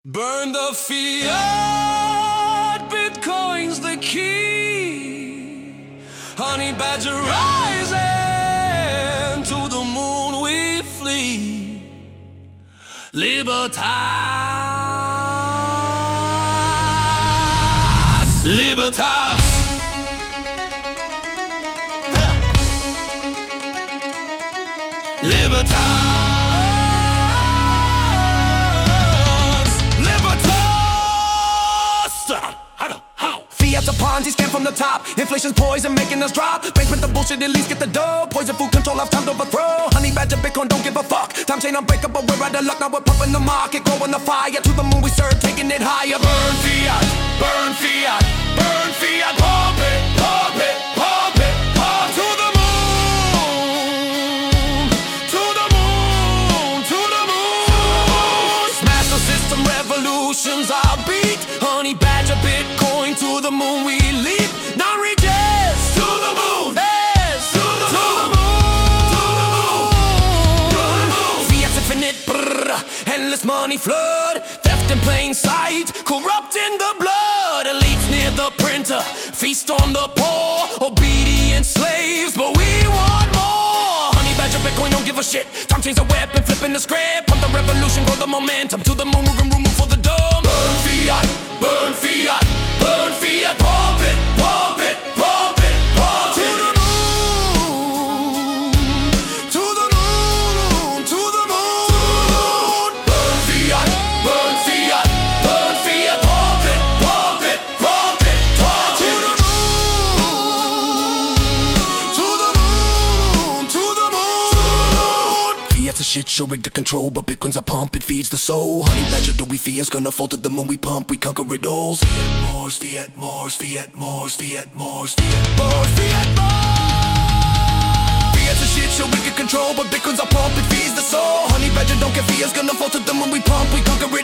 Burn the fiat, Bitcoin's the key. Honey badger rising, to the moon we flee. Libertas, Libertas. Libertas. Fiat's a Ponzi scam from the top. Inflation's poison, making us drop. Banks print the bullshit, at least get the dough. Poison food control, have time to overthrow. Honey badger, Bitcoin, don't give a fuck. Time chain unbreakable, we're out of luck. Now we're pumping the market, growing the fire. To the moon we serve, taking it higher. Burn fiat, burn fiat, burn fiat. Pump it, pump it, pump it, pump to the moon, to the moon, to the moon. Smash the system, revolutions our beat. Honey badger, Bitcoin, to the moon we leap. Non-rejects to the moon, yes, to the moon, to the moon. Fiat's infinite, brrr, endless money flood. Theft in plain sight, corrupt in the blood. Elites near the printer, feast on the poor. Obedient slaves, but we want more. Honey badger, Bitcoin, don't give a shit. Time chains a weapon, flipping the script. Pump the revolution, grow the momentum. To the moon, moving room for the dome. Burn fiat, burn fiat, burn fiat. Pump it, pump it, pump it, pump it. To the moon, to the moon, to the moon. Burn fiat, burn fiat, burn fiat. Pump it, pump it, pump it, pump it. To the moon, to the moon, to the moon. Fiat's a shit show, rigged to control, but Bitcoin's a pump, it feeds the soul. Honey badger, do we fear's gonna fall to the moon we pump, we conquer it all. Fiat Mars, Fiat Mars, Fiat Mars, Fiat Mars, Fiat Mars. Fiat's a shit show, rigged to control, but Bitcoin's a pump, it feeds the soul. Honey badger, don't get fear's gonna fall to the moon we pump, we conquer it all.